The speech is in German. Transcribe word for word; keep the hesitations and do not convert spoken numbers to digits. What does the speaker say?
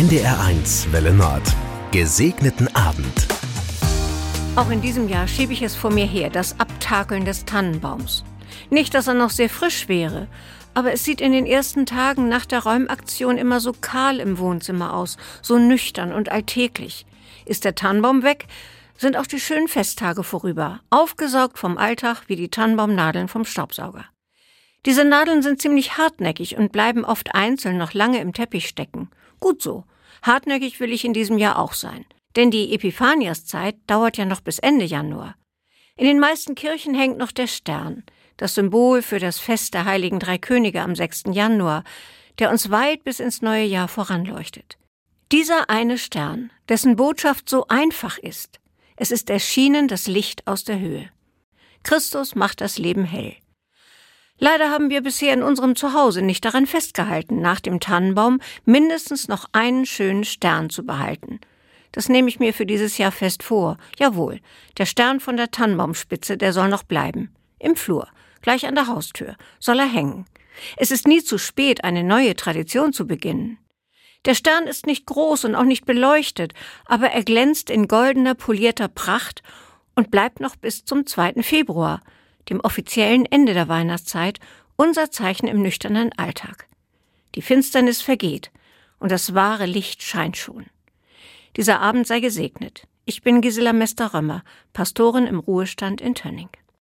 N D R eins Welle Nord. Gesegneten Abend. Auch in diesem Jahr schiebe ich es vor mir her, das Abtakeln des Tannenbaums. Nicht, dass er noch sehr frisch wäre, aber es sieht in den ersten Tagen nach der Räumaktion immer so kahl im Wohnzimmer aus, so nüchtern und alltäglich. Ist der Tannenbaum weg, sind auch die schönen Festtage vorüber, aufgesaugt vom Alltag wie die Tannenbaumnadeln vom Staubsauger. Diese Nadeln sind ziemlich hartnäckig und bleiben oft einzeln noch lange im Teppich stecken. Gut so. Hartnäckig will ich in diesem Jahr auch sein. Denn die Epiphaniaszeit dauert ja noch bis Ende Januar. In den meisten Kirchen hängt noch der Stern, das Symbol für das Fest der Heiligen Drei Könige am sechsten Januar, der uns weit bis ins neue Jahr voranleuchtet. Dieser eine Stern, dessen Botschaft so einfach ist, es ist erschienen das Licht aus der Höhe. Christus macht das Leben hell. Leider haben wir bisher in unserem Zuhause nicht daran festgehalten, nach dem Tannenbaum mindestens noch einen schönen Stern zu behalten. Das nehme ich mir für dieses Jahr fest vor. Jawohl, der Stern von der Tannenbaumspitze, der soll noch bleiben. Im Flur, gleich an der Haustür, soll er hängen. Es ist nie zu spät, eine neue Tradition zu beginnen. Der Stern ist nicht groß und auch nicht beleuchtet, aber er glänzt in goldener, polierter Pracht und bleibt noch bis zum zweiten Februar, dem offiziellen Ende der Weihnachtszeit, unser Zeichen im nüchternen Alltag. Die Finsternis vergeht und das wahre Licht scheint schon. Dieser Abend sei gesegnet. Ich bin Gisela Mester-Römer, Pastorin im Ruhestand in Tönning.